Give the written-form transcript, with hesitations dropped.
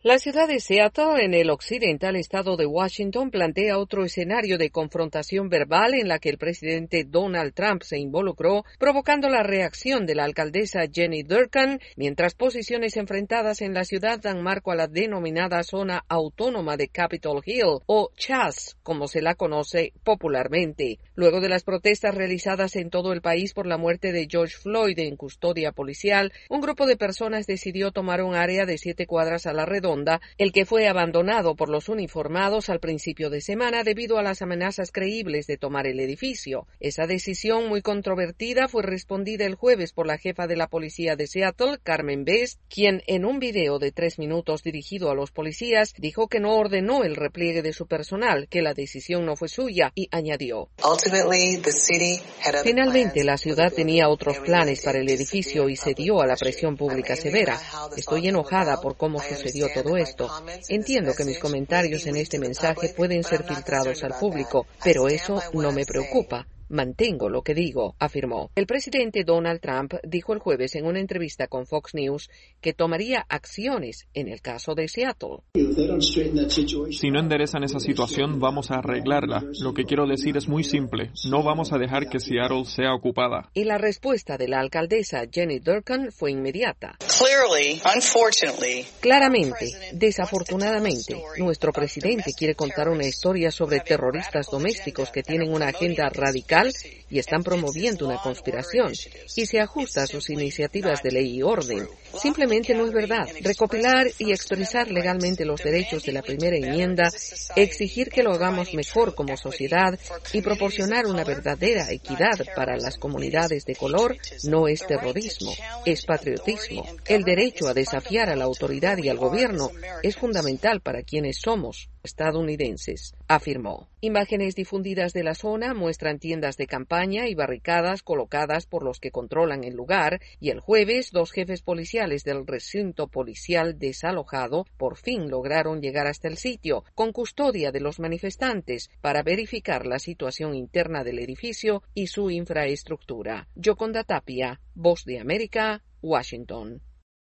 La ciudad de Seattle, en el occidental estado de Washington, plantea otro escenario de confrontación verbal en la que el presidente Donald Trump se involucró, provocando la reacción de la alcaldesa Jenny Durkan, mientras posiciones enfrentadas en la ciudad dan marco a la denominada zona autónoma de Capitol Hill, o CHAZ, como se la conoce popularmente. Luego de las protestas realizadas en todo el país por la muerte de George Floyd en custodia policial, un grupo de personas decidió tomar un área de 7 cuadras a la redonda, el que fue abandonado por los uniformados al principio de semana debido a las amenazas creíbles de tomar el edificio. Esa decisión muy controvertida fue respondida el jueves por la jefa de la policía de Seattle, Carmen Best, quien en un video de 3 minutos dirigido a los policías dijo que no ordenó el repliegue de su personal, que la decisión no fue suya, y añadió: Finalmente, la ciudad tenía otros planes para el edificio y cedió a la presión pública severa. Estoy enojada por cómo sucedió todo esto. Entiendo que mis comentarios en este mensaje pueden ser filtrados al público, pero eso no me preocupa. Mantengo lo que digo, afirmó. El presidente Donald Trump dijo el jueves en una entrevista con Fox News que tomaría acciones en el caso de Seattle. Si no enderezan esa situación, vamos a arreglarla. Lo que quiero decir es muy simple. No vamos a dejar que Seattle sea ocupada. Y la respuesta de la alcaldesa Jenny Durkan fue inmediata. Claramente, desafortunadamente, nuestro presidente quiere contar una historia sobre terroristas domésticos que tienen una agenda radical y están promoviendo una conspiración, y se ajusta a sus iniciativas de ley y orden. Simplemente no es verdad. Recopilar y expresar legalmente los derechos de la primera enmienda, exigir que lo hagamos mejor como sociedad y proporcionar una verdadera equidad para las comunidades de color no es terrorismo, es patriotismo. El derecho a desafiar a la autoridad y al gobierno es fundamental para quienes somos estadounidenses, afirmó. Imágenes difundidas de la zona muestran tiendas de campaña y barricadas colocadas por los que controlan el lugar, y el jueves 2 jefes policiales del recinto policial desalojado por fin lograron llegar hasta el sitio, con custodia de los manifestantes, para verificar la situación interna del edificio y su infraestructura. Yoconda Tapia, Voz de América, Washington.